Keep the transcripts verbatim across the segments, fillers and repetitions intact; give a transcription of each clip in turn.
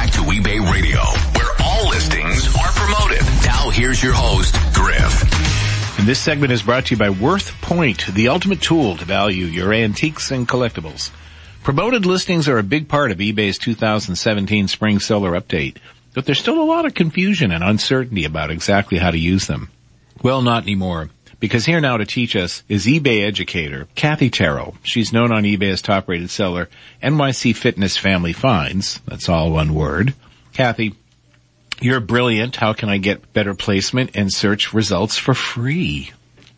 back to eBay Radio, where all listings are promoted. Now here's your host, Griff. And this segment is brought to you by Worth Point, the ultimate tool to value your antiques and collectibles. Promoted listings are a big part of eBay's two thousand seventeen Spring Seller Update, but there's still a lot of confusion and uncertainty about exactly how to use them. Well, not anymore. Because here now to teach us is eBay educator Kathy Terrell. She's known on eBay as top-rated seller, N Y C Fitness Family Finds. That's all one word. Kathy, you're brilliant. How can I get better placement and search results for free?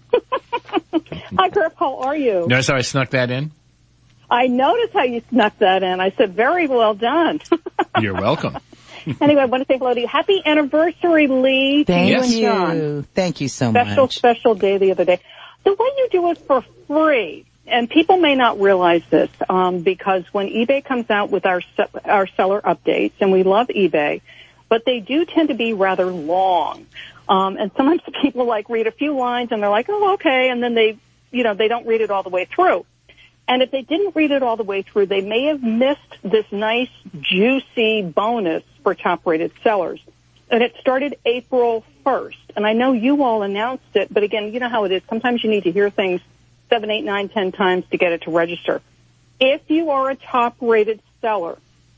Hi, Griff. How are you? Notice how I snuck that in? I noticed how you snuck that in. I said, very well done. You're welcome. Anyway, I want to say hello to you. Happy anniversary, Lee. Thank you. And you. John. Thank you so special, much. Special, special day the other day. The way you do it for free, and people may not realize this, um, because when eBay comes out with our our seller updates, and we love eBay, but they do tend to be rather long. Um, and sometimes people like read a few lines and they're like, oh, okay, and then they, you know, they don't read it all the way through. And if they didn't read it all the way through, they may have missed this nice, juicy bonus for top-rated sellers. And it started April first. And I know you all announced it, but again, you know how it is. Sometimes you need to hear things seven, eight, nine, ten times to get it to register. If you are a top-rated seller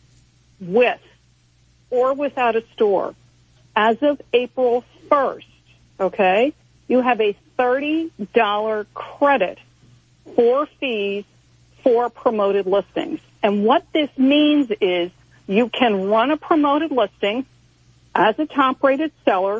with or without a store, as of April first, okay, you have a thirty dollars credit for fees for promoted listings. And what this means is you can run a promoted listing as a top-rated seller,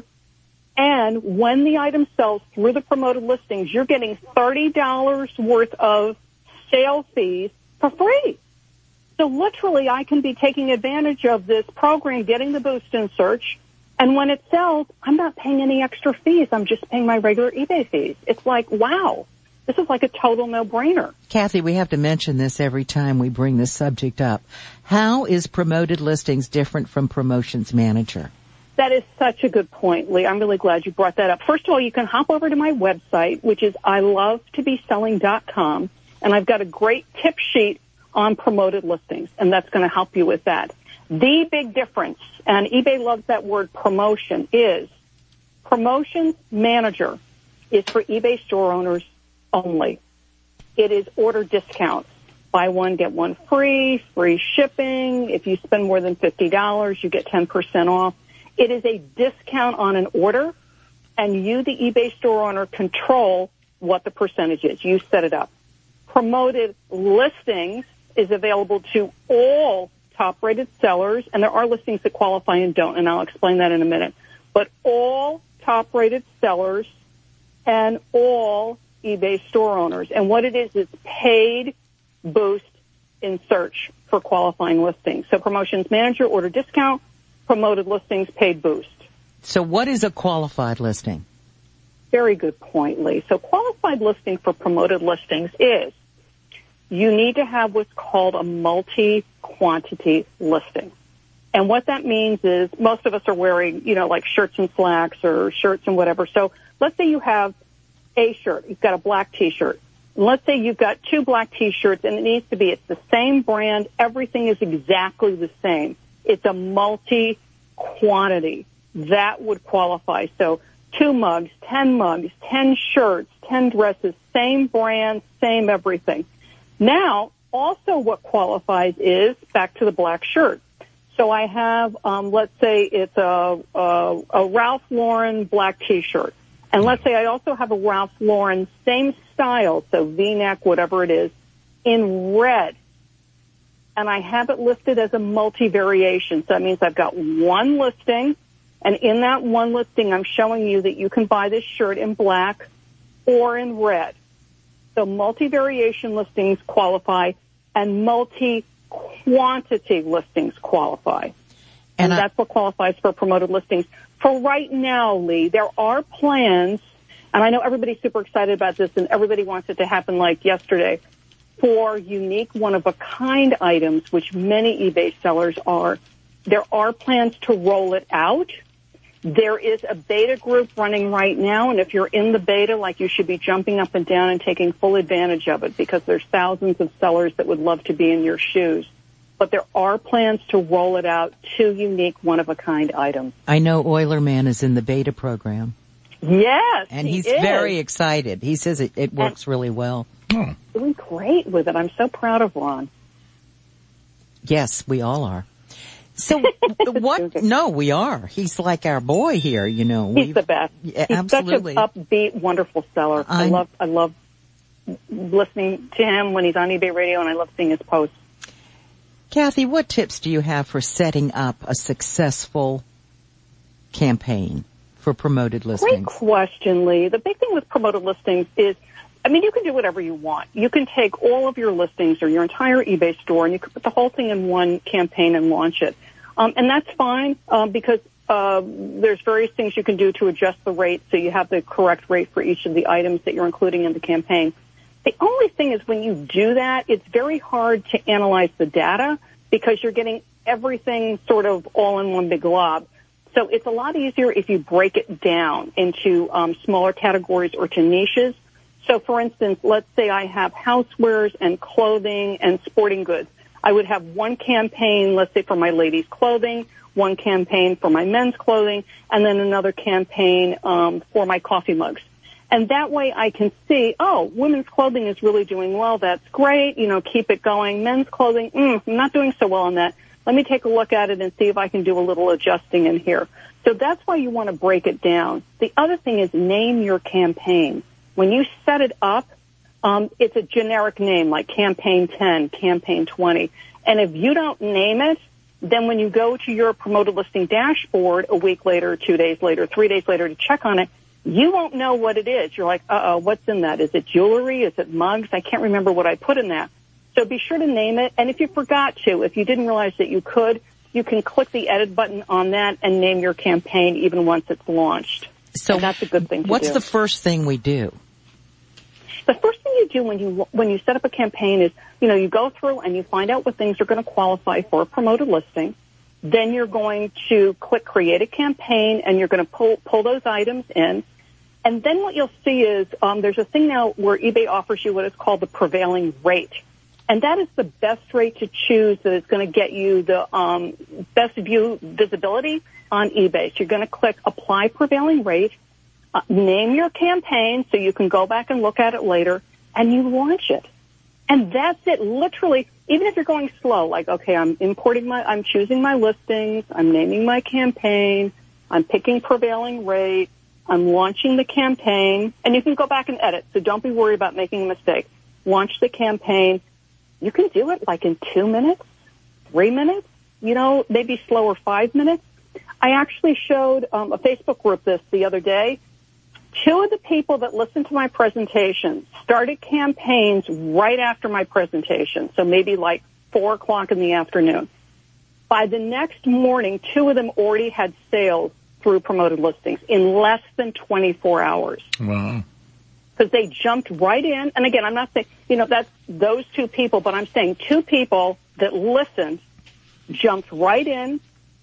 and when the item sells through the promoted listings, you're getting thirty dollars worth of sale fees for free. So literally, I can be taking advantage of this program, getting the boost in search, and when it sells, I'm not paying any extra fees. I'm just paying my regular eBay fees. It's like, wow. This is like a total no-brainer. Kathy, we have to mention this every time we bring this subject up. How is promoted listings different from Promotions Manager? That is such a good point, Lee. I'm really glad you brought that up. First of all, you can hop over to my website, which is I love to be selling dot com, and I've got a great tip sheet on promoted listings, and that's going to help you with that. The big difference, and eBay loves that word promotion, is Promotions Manager is for eBay store owners only. It is order discounts. Buy one, get one free, free shipping. If you spend more than fifty dollars, you get ten percent off. It is a discount on an order, and you, the eBay store owner, control what the percentage is. You set it up. Promoted listings is available to all top-rated sellers, and there are listings that qualify and don't, and I'll explain that in a minute. But all top-rated sellers and all eBay store owners. And what it is is paid boost in search for qualifying listings. So Promotions Manager, order discount, promoted listings, paid boost. So what is a qualified listing? Very good point, Lee. So qualified listing for promoted listings is you need to have what's called a multi-quantity listing. And what that means is most of us are wearing, you know, like shirts and slacks or shirts and whatever. So let's say you have a shirt. You've got a black T-shirt. And let's say you've got two black T-shirts, and it needs to be, it's the same brand. Everything is exactly the same. It's a multi-quantity. That would qualify. So two mugs, ten mugs, ten shirts, ten dresses, same brand, same everything. Now, also what qualifies is back to the black shirt. So I have, um, let's say it's a, a, a Ralph Lauren black T-shirt. And let's say I also have a Ralph Lauren, same style, so V-neck, whatever it is, in red. And I have it listed as a multi-variation. So that means I've got one listing, and in that one listing, I'm showing you that you can buy this shirt in black or in red. So multi-variation listings qualify, and multi-quantity listings qualify. And, and I- that's what qualifies for promoted listings. For right now, Lee, there are plans, and I know everybody's super excited about this, and everybody wants it to happen like yesterday, for unique one-of-a-kind items, which many eBay sellers are. There are plans to roll it out. There is a beta group running right now, and if you're in the beta, like, you should be jumping up and down and taking full advantage of it, because there's thousands of sellers that would love to be in your shoes. But there are plans to roll it out two unique one-of-a-kind items. I know Eulerman is in the beta program. Yes, And he he's is. very excited. He says it, it works and really well. Oh. Doing great with it. I'm so proud of Ron. Yes, we all are. So what? No, we are. He's like our boy here, you know. He's We've, the best. Yeah, He's absolutely. such an upbeat, wonderful seller. I I'm, love, I love listening to him when he's on eBay Radio, and I love seeing his posts. Kathy, what tips do you have for setting up a successful campaign for promoted listings? Great question, Lee. The big thing with promoted listings is, I mean, you can do whatever you want. You can take all of your listings or your entire eBay store and you can put the whole thing in one campaign and launch it. Um, and that's fine um, because uh, there's various things you can do to adjust the rate so you have the correct rate for each of the items that you're including in the campaign. The only thing is when you do that, it's very hard to analyze the data because you're getting everything sort of all in one big glob. So it's a lot easier if you break it down into um, smaller categories or to niches. So, for instance, let's say I have housewares and clothing and sporting goods. I would have one campaign, let's say, for my ladies' clothing, one campaign for my men's clothing, and then another campaign um, for my coffee mugs. And that way I can see, oh, women's clothing is really doing well. That's great. You know, keep it going. Men's clothing, mm, I'm not doing so well on that. Let me take a look at it and see if I can do a little adjusting in here. So that's why you want to break it down. The other thing is name your campaign. When you set it up, um, it's a generic name like Campaign ten, Campaign twenty. And if you don't name it, then when you go to your promoted listing dashboard a week later, two days later, three days later to check on it, you won't know what it is. You're like, uh-oh, what's in that? Is it jewelry? Is it mugs? I can't remember what I put in that. So be sure to name it. And if you forgot to, if you didn't realize that you could, you can click the edit button on that and name your campaign even once it's launched. So and that's a good thing to what's do. What's the first thing we do? The first thing you do when you when you set up a campaign is, you know, you go through and you find out what things are going to qualify for a promoted listing. Then you're going to click Create a Campaign, and you're going to pull pull those items in. And then what you'll see is um, there's a thing now where eBay offers you what is called the prevailing rate. And that is the best rate to choose that is going to get you the um, best view visibility on eBay. So you're going to click Apply Prevailing Rate, uh, name your campaign so you can go back and look at it later, and you launch it. And that's it. Literally, even if you're going slow, like, okay, I'm importing my, I'm choosing my listings, I'm naming my campaign, I'm picking prevailing rate, I'm launching the campaign, and you can go back and edit, so don't be worried about making a mistake. Launch the campaign. You can do it like in two minutes, three minutes, you know, maybe slower five minutes. I actually showed um, a Facebook group this the other day. Two of the people that listened to my presentation started campaigns right after my presentation, so maybe like four o'clock in the afternoon. By the next morning, two of them already had sales through promoted listings in less than twenty-four hours. Wow. Because they jumped right in. And again, I'm not saying, you know, that's those two people, but I'm saying two people that listened, jumped right in,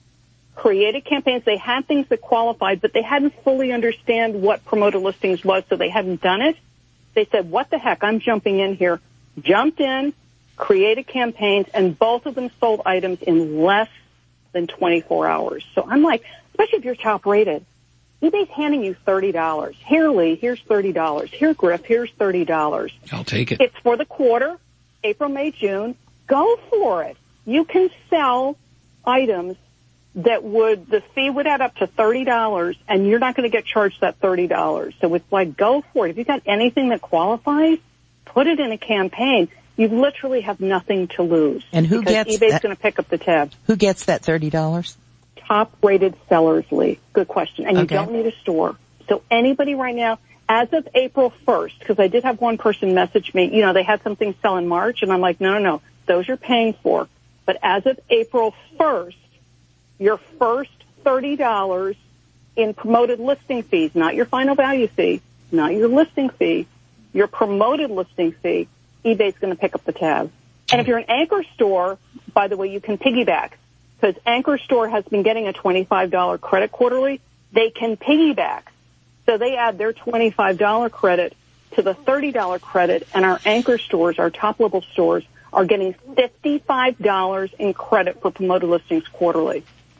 created campaigns. They had things that qualified, but they hadn't fully understand what promoted listings was, so they hadn't done it. They said, what the heck, I'm jumping in here. Jumped in, created campaigns, and both of them sold items in less than twenty-four hours. So I'm like, especially if you're top rated, eBay's handing you thirty dollars. Here, Lee, here's thirty dollars. Here, Griff, here's thirty dollars. I'll take it. It's for the quarter, April, May, June. Go for it. You can sell items that would, the fee would add up to thirty dollars, and you're not going to get charged that thirty dollars. So it's like, go for it. If you've got anything that qualifies, put it in a campaign. You literally have nothing to lose. And who because gets eBay's that? going to pick up the tab. Who gets that thirty dollars? Top-rated sellers, Lee. Good question. And you Okay. don't need a store. So anybody right now, as of April first, because I did have one person message me, you know, they had something sell in March, and I'm like, no, no, no, those you're paying for. But as of April first, your first thirty dollars in promoted listing fees, not your final value fee, not your listing fee, your promoted listing fee, eBay's going to pick up the tab. And if you're an Anchor store, by the way, you can piggyback. Because Anchor Store has been getting a twenty-five dollars credit quarterly, they can piggyback. So they add their twenty-five dollars credit to the thirty dollars credit, and our Anchor stores, our top-level stores, are getting fifty-five dollars in credit for promoted listings quarterly.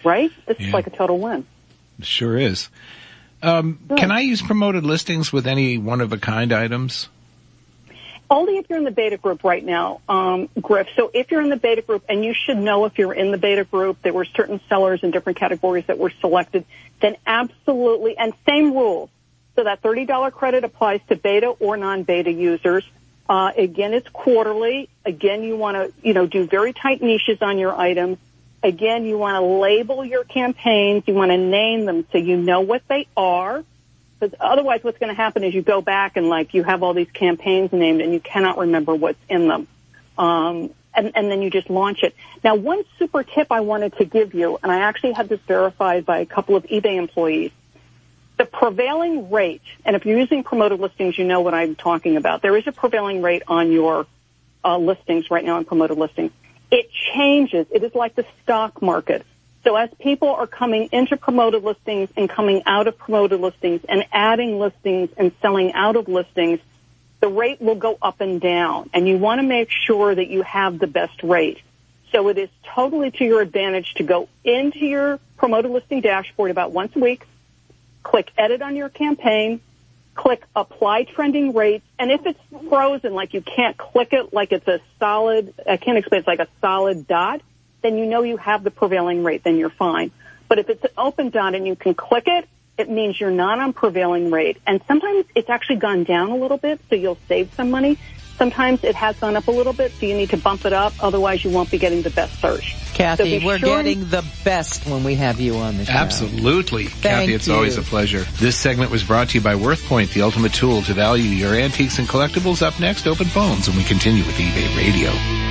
right? This Yeah. is like a total win. It sure is. Um, Good. Can I use promoted listings with any one-of-a-kind items? Only if you're in the beta group right now, um, Griff. So if you're in the beta group, and you should know if you're in the beta group, there were certain sellers in different categories that were selected, then absolutely, and same rules. So that thirty dollars credit applies to beta or non-beta users. Uh, again, it's quarterly. Again, you want to, you know, do very tight niches on your items. Again, you want to label your campaigns. You want to name them so you know what they are. Because otherwise what's going to happen is you go back and, like, you have all these campaigns named and you cannot remember what's in them. Um, and, and then you just launch it. Now, one super tip I wanted to give you, and I actually had this verified by a couple of eBay employees, the prevailing rate, and if you're using promoted listings, you know what I'm talking about. There is a prevailing rate on your uh, listings right now on promoted listings. It changes. It is like the stock market. So as people are coming into promoted listings and coming out of promoted listings and adding listings and selling out of listings, the rate will go up and down. And you want to make sure that you have the best rate. So it is totally to your advantage to go into your promoted listing dashboard about once a week, click edit on your campaign, click apply trending rates, and if it's frozen, like you can't click it like it's a solid, I can't explain, it's like a solid dot, then you know you have the prevailing rate, then you're fine. But if it's an open dot and you can click it, it means you're not on prevailing rate. And sometimes it's actually gone down a little bit, so you'll save some money. Sometimes it has gone up a little bit, so you need to bump it up, otherwise you won't be getting the best search. Kathy, so we're sure getting the best when we have you on the show. Absolutely. Thank Kathy, it's you. always a pleasure. This segment was brought to you by WorthPoint, the ultimate tool to value your antiques and collectibles. Up next, open phones, and we continue with eBay Radio.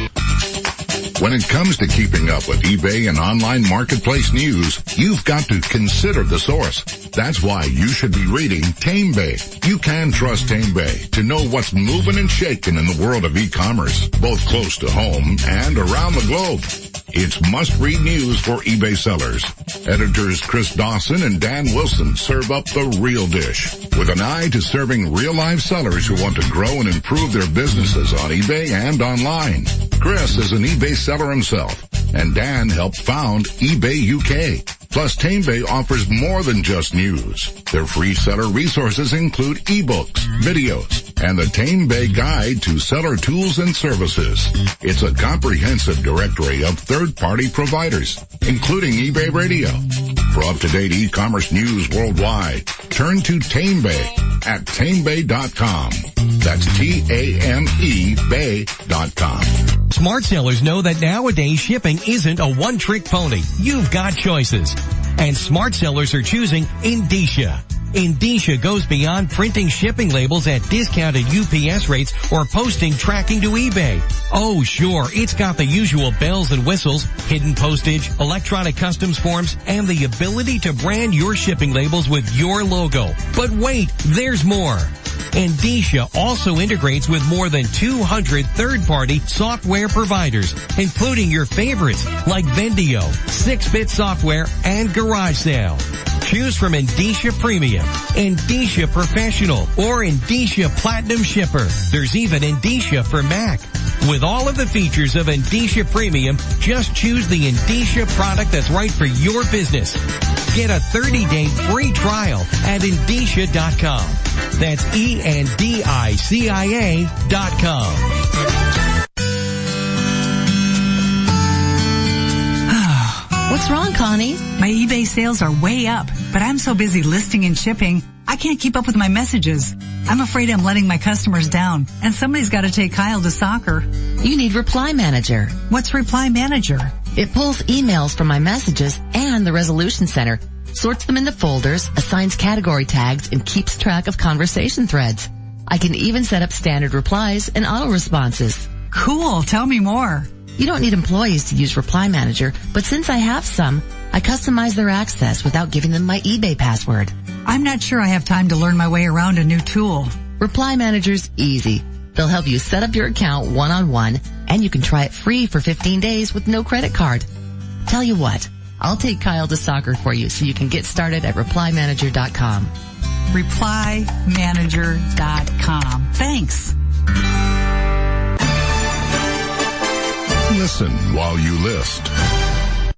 When it comes to keeping up with eBay and online marketplace news, you've got to consider the source. That's why you should be reading TameBay. You can trust TameBay to know what's moving and shaking in the world of e-commerce, both close to home and around the globe. It's must-read news for eBay sellers. Editors Chris Dawson and Dan Wilson serve up the real dish with an eye to serving real-life sellers who want to grow and improve their businesses on eBay and online. Chris is an eBay seller himself, and Dan helped found eBay U K. Plus, TameBay offers more than just news. Their free seller resources include ebooks, videos, and the TameBay Guide to Seller Tools and Services. It's a comprehensive directory of third-party providers, including eBay Radio. For up-to-date e-commerce news worldwide, turn to TameBay at tamebay dot com. That's T A M E bay dot com. Smart sellers know that nowadays shipping isn't a one-trick pony. You've got choices. And smart sellers are choosing Indicia. Indicia goes beyond printing shipping labels at discounted U P S rates or posting tracking to eBay. Oh, sure, it's got the usual bells and whistles, hidden postage, electronic customs forms, and the ability to brand your shipping labels with your logo. But wait, there's more. Indicia also integrates with more than two hundred third-party software providers, including your favorites like Vendio, six-bit Software, and GarageSale. Choose from Indicia Premium, Indicia Professional, or Indicia Platinum Shipper. There's even Indicia for Mac. With all of the features of Indicia Premium, just choose the Indicia product that's right for your business. Get a thirty-day free trial at Indicia dot com. That's E N D I C I A dot com. What's wrong, Connie? My eBay sales are way up, but I'm so busy listing and shipping, I can't keep up with my messages. I'm afraid I'm letting my customers down, and somebody's got to take Kyle to soccer. You need Reply Manager. What's Reply Manager? It pulls emails from my messages and the Resolution Center, sorts them into folders, assigns category tags, and keeps track of conversation threads. I can even set up standard replies and auto responses. Cool, tell me more. You don't need employees to use Reply Manager, but since I have some, I customize their access without giving them my eBay password. I'm not sure I have time to learn my way around a new tool. Reply Manager's easy. They'll help you set up your account one-on-one, and you can try it free for fifteen days with no credit card. Tell you what, I'll take Kyle to soccer for you so you can get started at reply manager dot com. reply manager dot com. Thanks. Listen while you list.